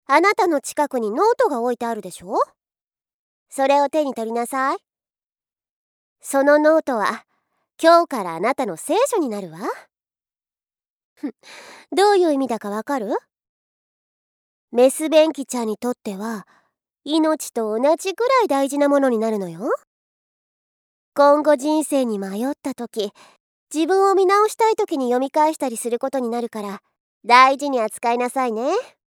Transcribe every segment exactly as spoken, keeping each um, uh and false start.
あなたの近くにノートが置いてあるでしょ。それを手に取りなさい。そのノートは今日からあなたの聖書になるわ。どういう意味だかわかる？メスベンキちゃんにとっては命と同じぐらい大事なものになるのよ。今後人生に迷った時、自分を見直したい時に読み返したりすることになるから、大事に扱いなさいね。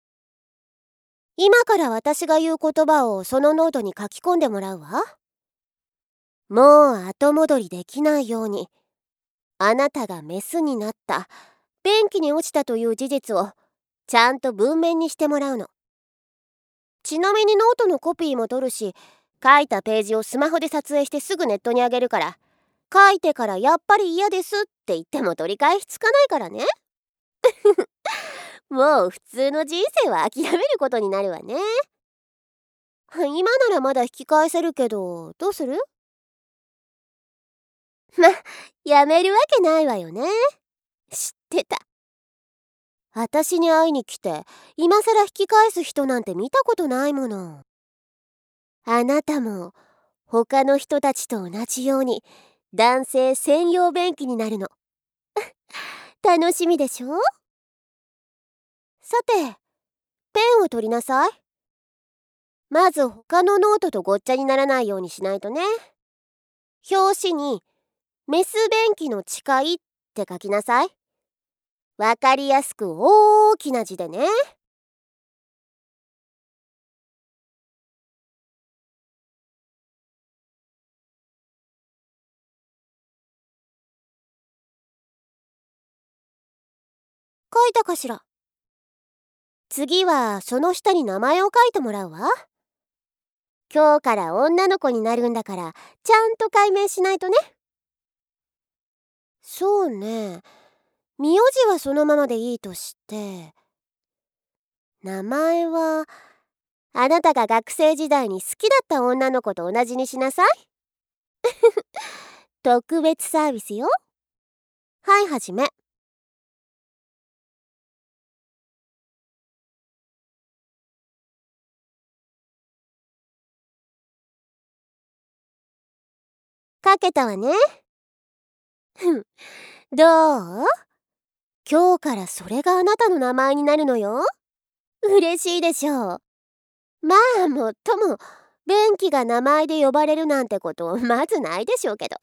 今から私が言う言葉をそのノートに書き込んでもらうわ。もう後戻りできないように、あなたがメスになった、便器に落ちたという事実をちゃんと文面にしてもらうの。ちなみにノートのコピーも取るし、書いたページをスマホで撮影してすぐネットにあげるから、書いてからやっぱり嫌ですって言っても取り返しつかないからね。もう普通の人生は諦めることになるわね。今ならまだ引き返せるけど、どうする？ま、やめるわけないわよね。知ってた。私に会いに来て、今さら引き返す人なんて見たことないもの。あなたも他の人たちと同じように男性専用便器になるの。楽しみでしょ？さて、ペンを取りなさい。まず他のノートとごっちゃにならないようにしないとね。表紙にメス便器の誓いって書きなさい。わかりやすく大きな字でね。書いたかしら？次はその下に名前を書いてもらうわ。今日から女の子になるんだから、ちゃんと解明しないとね。そうね。名字はそのままでいいとして、名前はあなたが学生時代に好きだった女の子と同じにしなさい。特別サービスよ。はい、はじめ。書けたわね。どう？今日からそれがあなたの名前になるのよ。嬉しいでしょう。まあもっとも、便器が名前で呼ばれるなんてことまずないでしょうけど。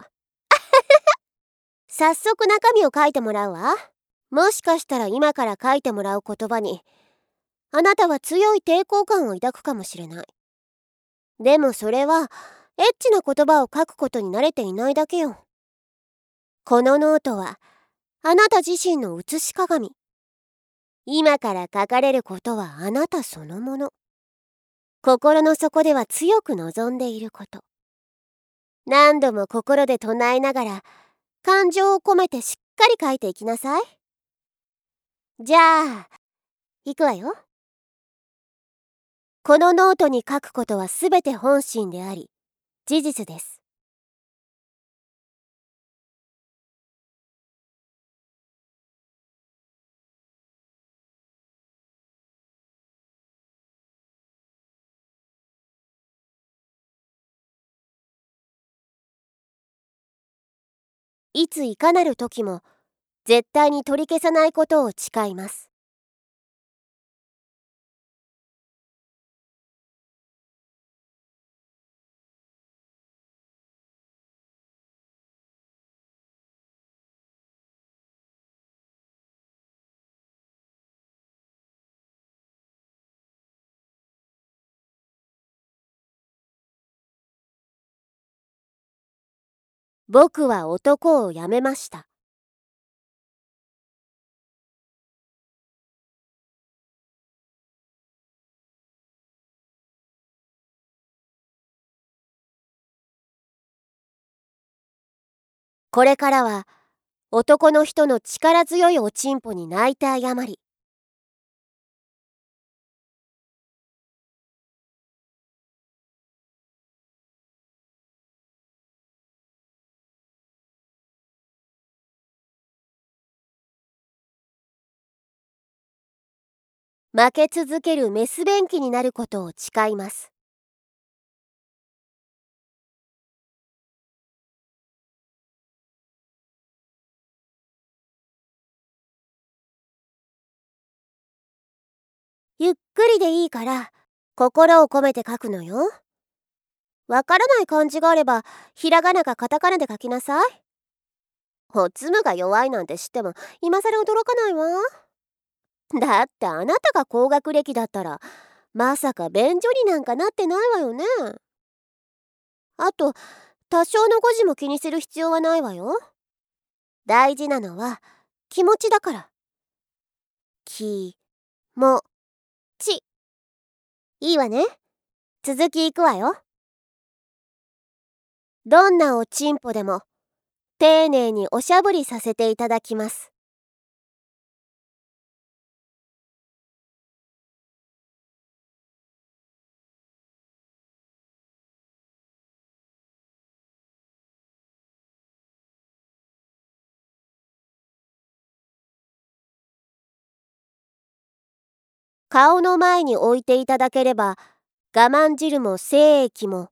早速中身を書いてもらうわ。もしかしたら今から書いてもらう言葉にあなたは強い抵抗感を抱くかもしれない。でもそれはエッチな言葉を書くことに慣れていないだけよ。このノートはあなた自身の写し鏡。今から書かれることはあなたそのもの。心の底では強く望んでいること。何度も心で唱えながら感情を込めてしっかり書いていきなさい。じゃあ、いくわよ。このノートに書くことはすべて本心であり、事実です。いついかなる時も絶対に取り消さないことを誓います。僕は男を辞めました。これからは男の人の力強いおちんぽに泣いて謝り、 負け続けるメス便器になることを誓います。ゆっくりでいいから心を込めて書くのよ。わからない漢字があればひらがなかカタカナで書きなさい。おつむが弱いなんて知っても今更驚かないわ。だってあなたが高学歴だったらまさか便所になんかなってないわよね。あと多少の誤字も気にする必要はないわよ。大事なのは気持ちだから。きもち。いいわね。続きいくわよ。どんなおちんぽでも丁寧におしゃぶりさせていただきます。顔の前に置いていただければ我慢汁も精液も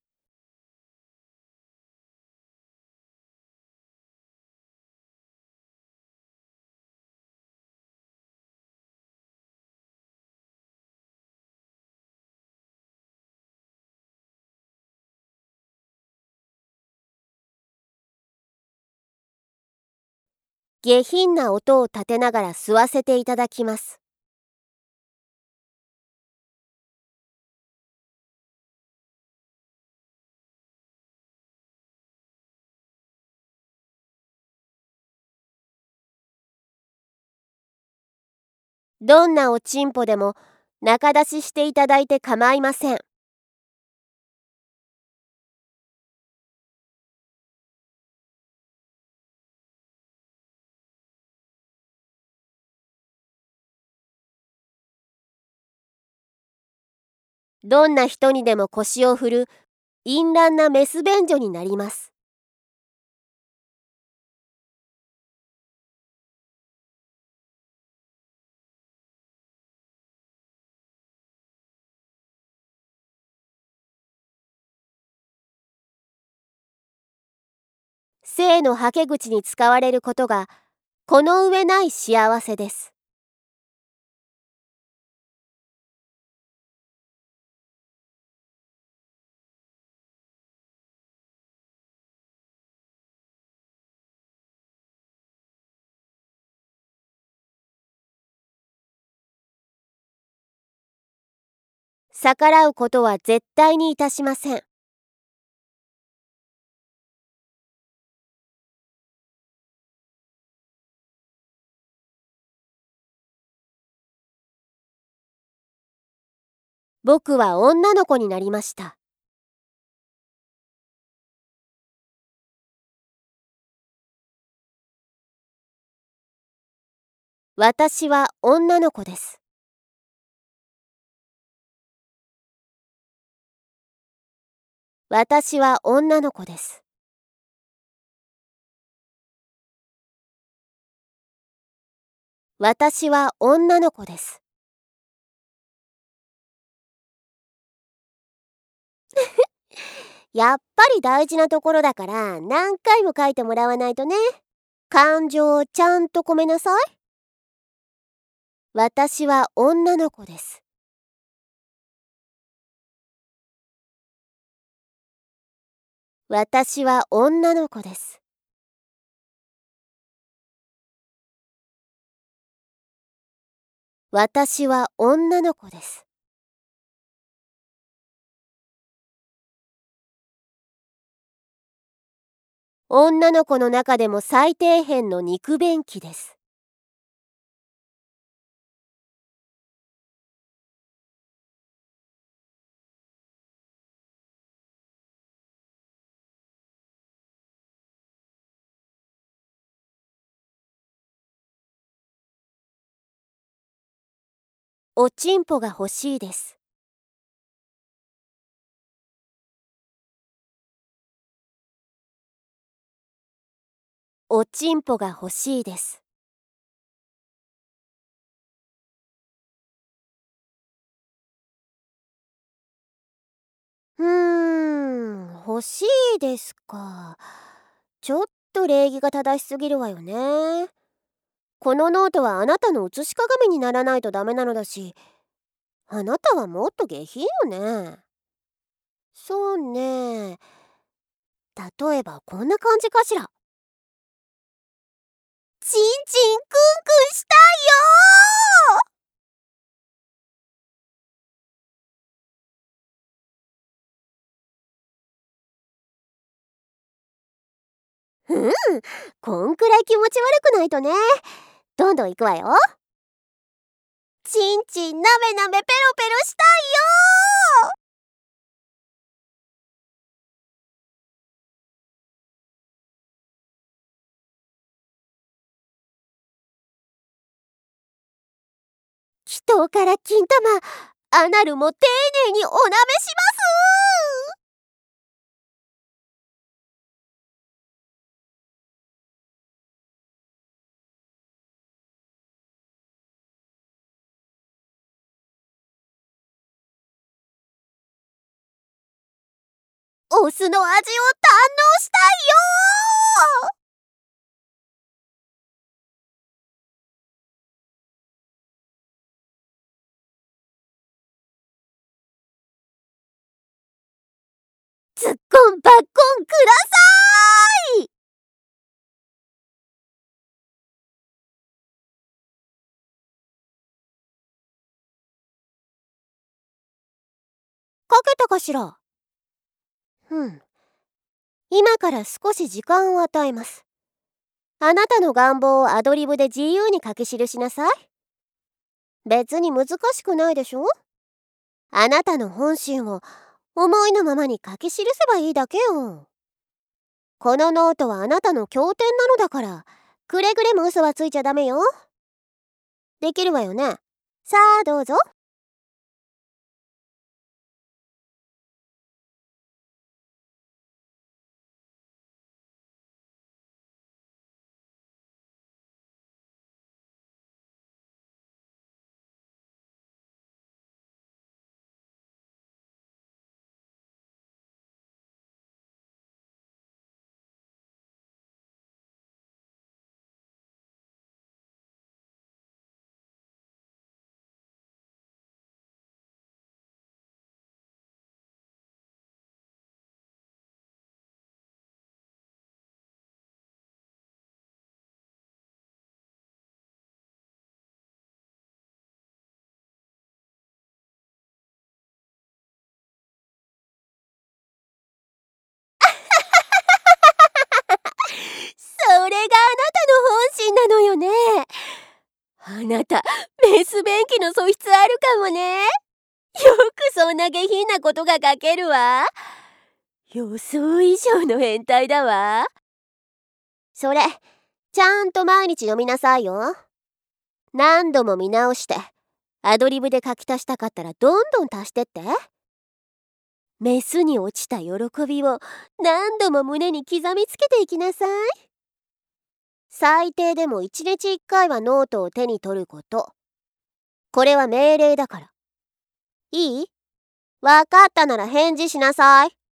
下品な音を立てながら吸わせていただきます。どんなおちんぽでも中出ししていただいて構いません。どんな人にでも腰を振る淫乱なメス便所になります。性のはけ口に使われることがこの上ない幸せです。逆らうことは絶対にいたしません。僕は女の子になりました。私は女の子です。私は女の子です。私は女の子です。やっぱり大事なところだから何回も書いてもらわないとね。感情をちゃんと込めなさい。私は女の子です。私は女の子です。私は女の子です。女の子の中でも最底辺の肉便器です。おちんぽが欲しいです。おちんぽが欲しいです。 欲しいですか。ちょっと礼儀が正しすぎるわよね。このノートはあなたの写し鏡にならないとダメなのだし、あなたはもっと下品よね。そうね。例えばこんな感じかしら。ちんちんくんくんしたいよ。うん、こんくらい気持ち悪くないとね。どんどんいくわよ。ちんちんなめなめペロペロしたいよ。人から金玉、アナルも丁寧におなめします。お酢の味を堪能したいよ。ズッコンバッコンください。かけたかしら。うん。今から少し時間を与えます。あなたの願望をアドリブで自由に書き記しなさい。別に難しくないでしょ。あなたの本心を思いのままに書き記せばいいだけよ。このノートはあなたの経典なのだから、くれぐれも嘘はついちゃダメよ。できるわよね。さあどうぞ。それがあなたの本心なのよね。あなたメス便器の素質あるかもね。よくそんな下品なことが書けるわ。予想以上の変態だわ。それちゃんと毎日読みなさいよ。何度も見直してアドリブで書き足したかったらどんどん足してって。メスに落ちた喜びを何度も胸に刻みつけていきなさい。最低でもいちにちいっかいはノートを手に取ること。これは命令だから。いい？わかったなら返事しなさい。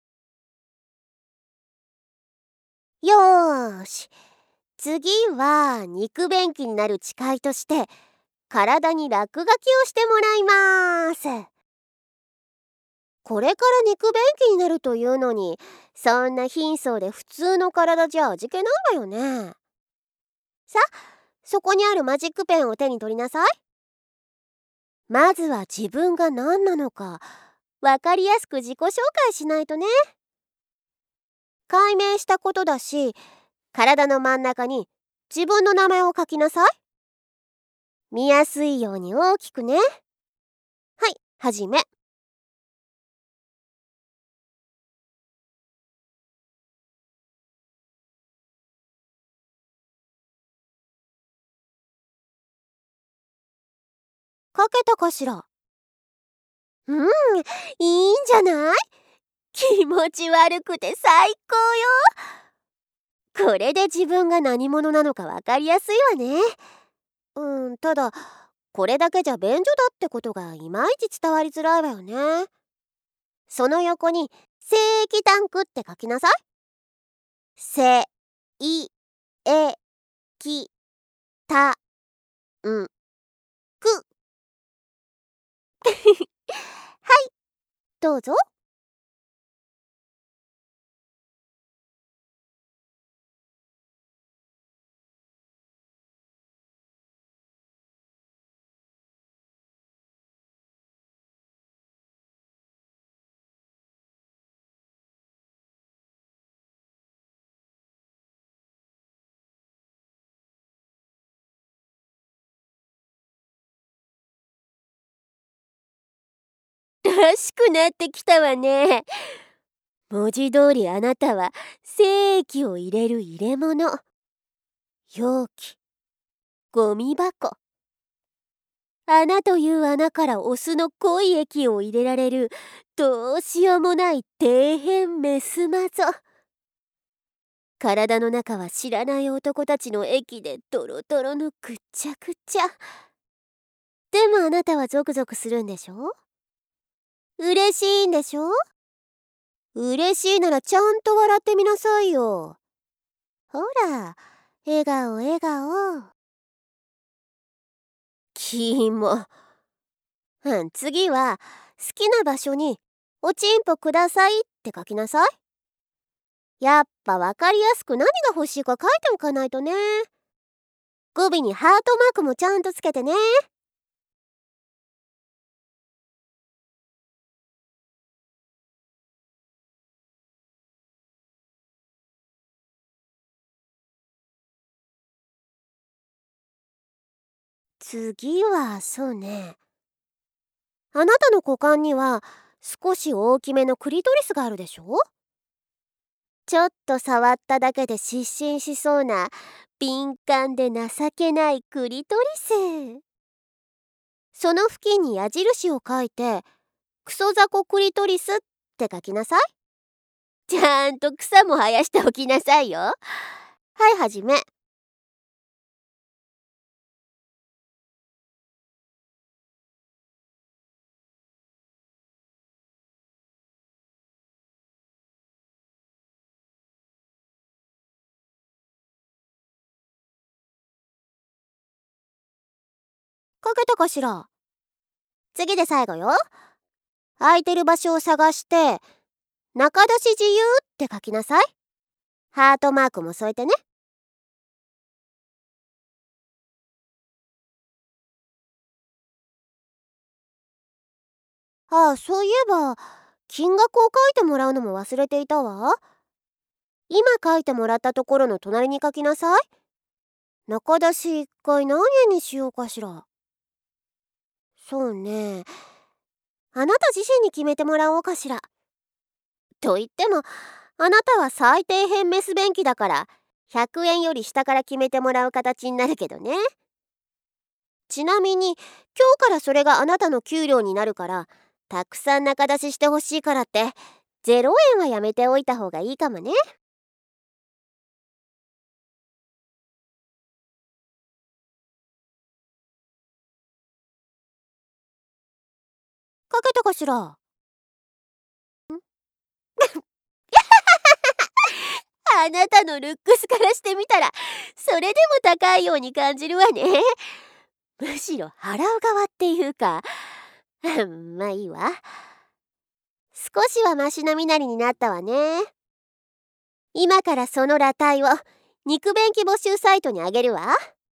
よーし。次は肉便器になる誓いとして体に落書きをしてもらいます。これから肉便器になるというのに、そんな貧相で普通の体じゃ味気ないわよね。さ、そこにあるマジックペンを手に取りなさい。まずは自分が何なのかわかりやすく自己紹介しないとね。解明したことだし、体の真ん中に自分の名前を書きなさい。見やすいように大きくね。はい、はじめ。書けたかしら。うん、いいんじゃない？気持ち悪くて最高よ。これで自分が何者なのかわかりやすいわね。うん、ただこれだけじゃ便所だってことがいまいち伝わりづらいわよね。その横に正規タンクって書きなさい。せいえきたんくはい、どうぞ。らしくなってきたわね。文字通りあなたは精液を入れる入れ物、容器、ゴミ箱。穴という穴からオスの濃い液を入れられるどうしようもない底辺メスマゾ。体の中は知らない男たちの液でドロドロのくっちゃくちゃ。でもあなたはゾクゾクするんでしょ？嬉しいんでしょ？嬉しいならちゃんと笑ってみなさいよ。ほら、笑顔笑顔。キモ。うん、次は好きな場所におちんぽくださいって書きなさい。やっぱわかりやすく何が欲しいか書いておかないとね。語尾にハートマークもちゃんとつけてね。次はそうね。あなたの股間には少し大きめのクリトリスがあるでしょ？ちょっと触っただけで失神しそうな敏感で情けないクリトリス。その付近に矢印を書いてクソザコクリトリスって書きなさい。ちゃんと草も生やしておきなさいよ。はい、はじめ。書けたかしら？次で最後よ。空いてる場所を探して中出し自由って書きなさい。ハートマークも添えてね。ああ、そういえば金額を書いてもらうのも忘れていたわ。今書いてもらったところの隣に書きなさい。中出しいっかい何円にしようかしら。そうね、あなた自身に決めてもらおうかしら。と言ってもあなたは最底辺メス便器だからひゃくえんより下から決めてもらう形になるけどね。ちなみに今日からそれがあなたの給料になるからたくさん中出ししてほしいからってゼロえんはやめておいた方がいいかもね。書けたかしら？あなたのルックスからしてみたらそれでも高いように感じるわね。むしろ払う側っていうかまあいいわ。少しはマシな身なりになったわね。今からその裸体を肉便器募集サイトにあげるわ。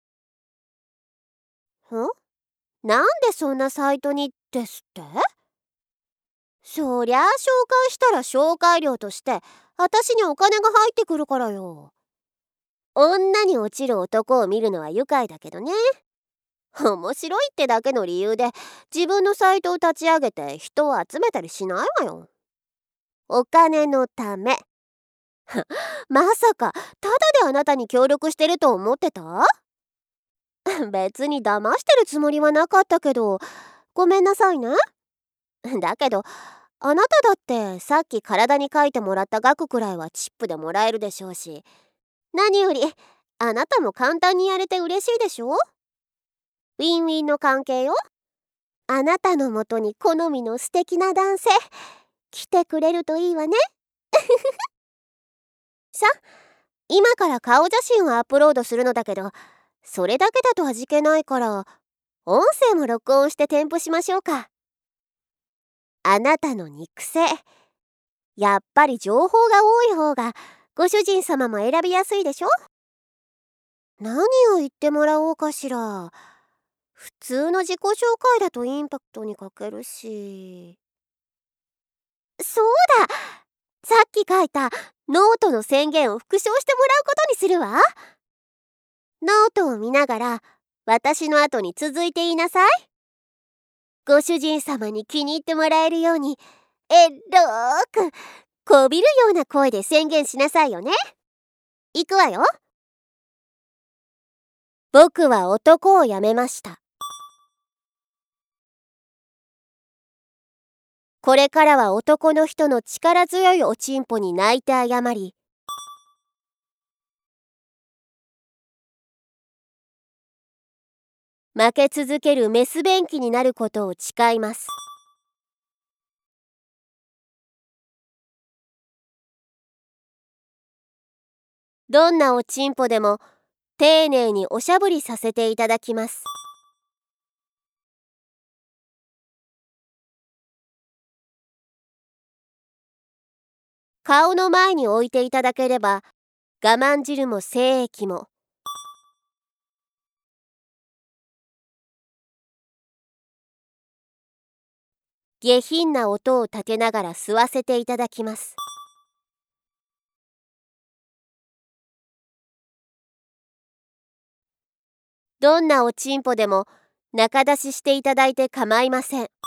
ん？なんでそんなサイトにですって？そりゃあ紹介したら紹介料として私にお金が入ってくるからよ。女に落ちる男を見るのは愉快だけどね。面白いってだけの理由で自分のサイトを立ち上げて人を集めたりしないわよ。お金のため。まさかただであなたに協力してると思ってた？別に騙してるつもりはなかったけどごめんなさいね。だけどあなただってさっき体に書いてもらった額くらいはチップでもらえるでしょうし、何よりあなたも簡単にやれて嬉しいでしょ？ウィンウィンの関係よ。あなたのもとに好みの素敵な男性来てくれるといいわね。さ、今から顔写真をアップロードするのだけど、それだけだと味気ないから、音声も録音して添付しましょうか。あなたの肉声。やっぱり情報が多い方がご主人様も選びやすいでしょ。何を言ってもらおうかしら。普通の自己紹介だとインパクトに欠けるし。そうだ、さっき書いたノートの宣言を復唱してもらうことにするわ。ノートを見ながら私の後に続いて言いなさい。ご主人様に気に入ってもらえるようにえっろーくこびるような声で宣言しなさいよね。いくわよ。僕は男を辞めました。これからは男の人の力強いおちんぽに泣いて謝り、負け続けるメス便器になることを誓います。どんなおちんぽでも丁寧におしゃぶりさせていただきます。顔の前に置いていただければ我慢汁も精液も下品な音を立てながら吸わせていただきます。どんなおちんぽでも中出ししていただいて構いません。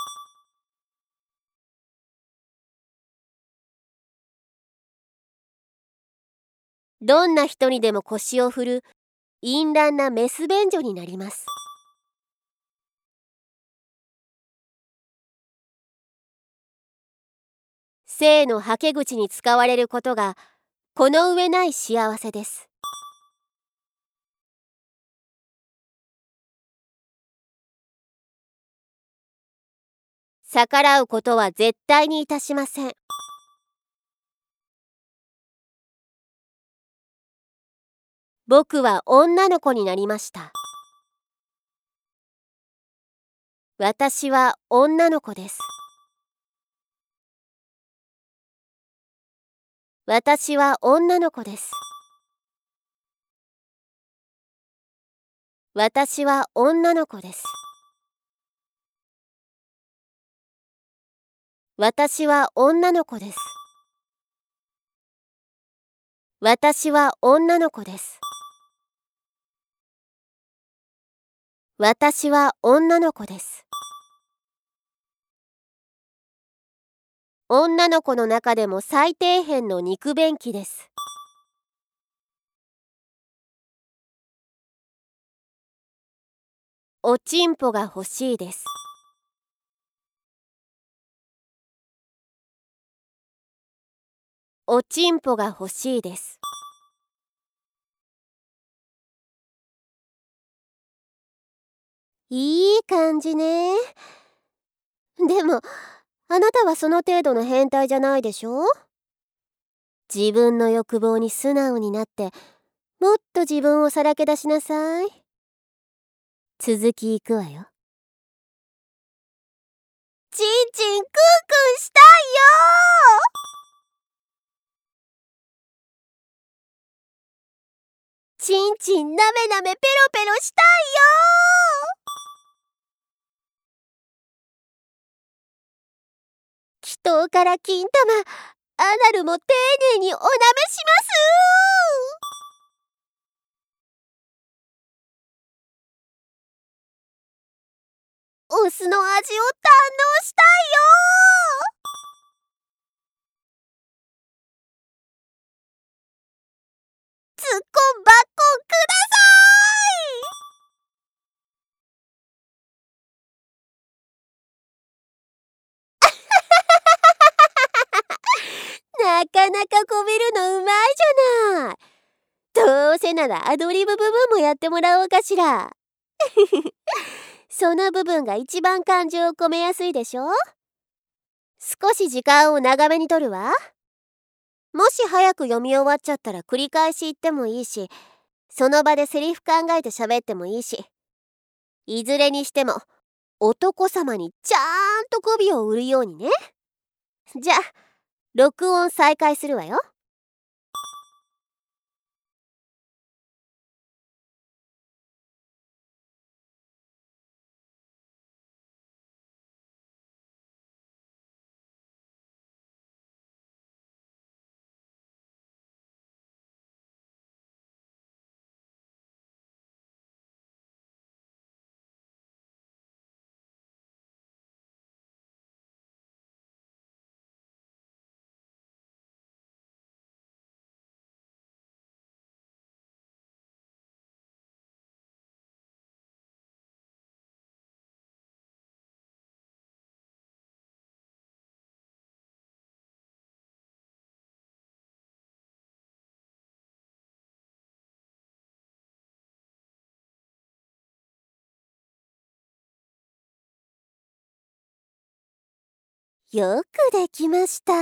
どんな人にでも腰を振る淫乱なメス便所になります。性のはけ口に使われることがこの上ない幸せです。逆らうことは絶対にいたしません。僕は女の子になりました。私は女の子です。私は女の子です。私は女の子です。私は女の子です。私は女の子です。私は女の子です。女の子の中でも最底辺の肉便器です。おちんぽが欲しいです。おちんぽが欲しいです。いい感じね。でもあなたはその程度の変態じゃないでしょ。自分の欲望に素直になってもっと自分をさらけ出しなさい。続きいくわよ。ちんちんクンクンしたいよ。ちんちんなめなめペロペロしたいよ。祈祷から金玉、アナルも丁寧におなめします。お酢の味を堪能したいよ。つっこんばっこんください。なかなかこびるのうまいじゃない。どうせならアドリブ部分もやってもらおうかしら。その部分が一番感情を込めやすいでしょ。 少し時間を長めにとるわ。もし早く読み終わっちゃったら繰り返し言ってもいいし、その場でセリフ考えて喋ってもいいし、いずれにしても男様にちゃんと媚びを売るようにね。じゃあ録音再開するわよ。よくできました。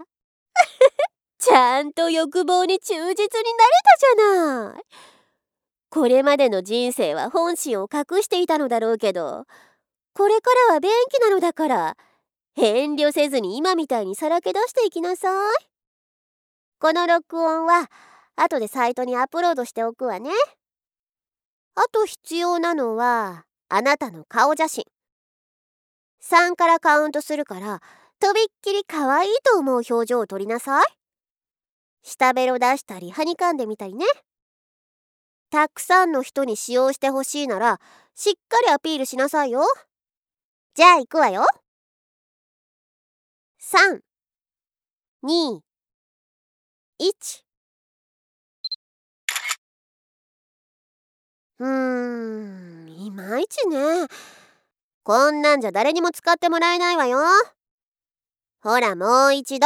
ちゃんと欲望に忠実になれたじゃない。これまでの人生は本心を隠していたのだろうけど、これからは便器なのだから遠慮せずに今みたいにさらけ出していきなさい。この録音は後でサイトにアップロードしておくわね。あと必要なのはあなたの顔写真。さんからカウントするから、とびっきり可愛いと思う表情を撮りなさい。下ベロ出したりはにかんでみたりね。たくさんの人に使用してほしいならしっかりアピールしなさいよ。じゃあ行くわよ。さん、に、いち。うーん、いまいちね。こんなんじゃ誰にも使ってもらえないわよ。ほらもう一度。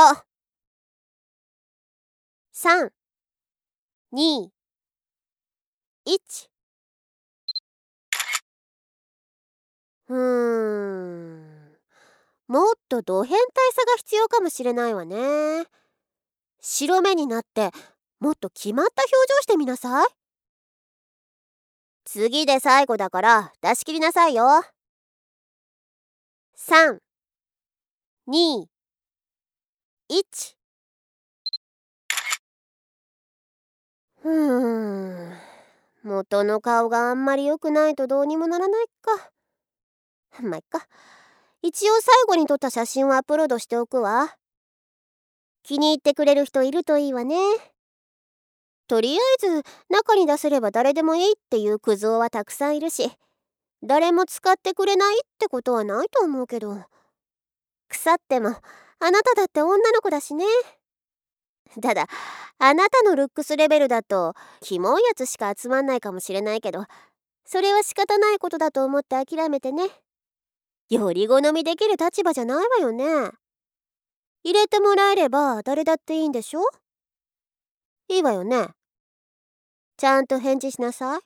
さん、に、いち。うーん。もっとド変態さが必要かもしれないわね。白目になってもっと決まった表情してみなさい。次で最後だから出し切りなさいよ。さん、に、いち。うーん。元の顔があんまり良くないとどうにもならないか。まあいっか。一応最後に撮った写真をアップロードしておくわ。気に入ってくれる人いるといいわね。とりあえず中に出せれば誰でもいいっていうクズ男はたくさんいるし、誰も使ってくれないってことはないと思うけど、腐ってもあなただって女の子だしね。ただあなたのルックスレベルだとキモいやつしか集まんないかもしれないけど、それは仕方ないことだと思って諦めてね。より好みできる立場じゃないわよね。入れてもらえれば誰だっていいんでしょ。いいわよね。ちゃんと返事しなさい。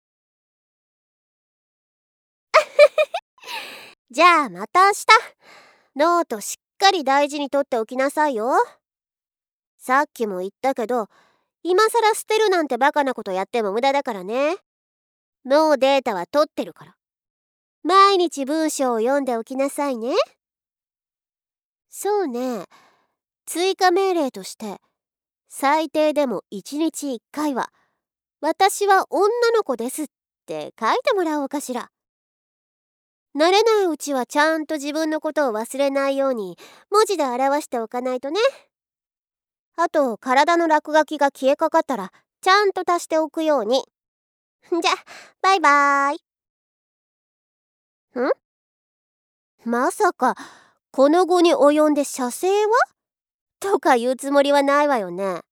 じゃあまた明日。ノートしっかり大事に取っておきなさいよ。さっきも言ったけど、今さら捨てるなんてバカなことやっても無駄だからね。もうデータは取ってるから。毎日文章を読んでおきなさいね。そうね。追加命令として、最低でもいちにちいっかいは、私は女の子ですって書いてもらおうかしら。慣れないうちはちゃんと自分のことを忘れないように文字で表しておかないとね。あと体の落書きが消えかかったらちゃんと足しておくように。じゃバイバーイ。んまさかこの後に及んで射精はとか言うつもりはないわよね。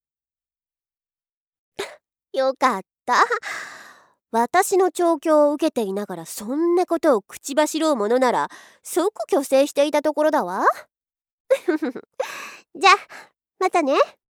よかった。私の調教を受けていながらそんなことを口走ろうものなら即虚勢していたところだわ。じゃあまたね。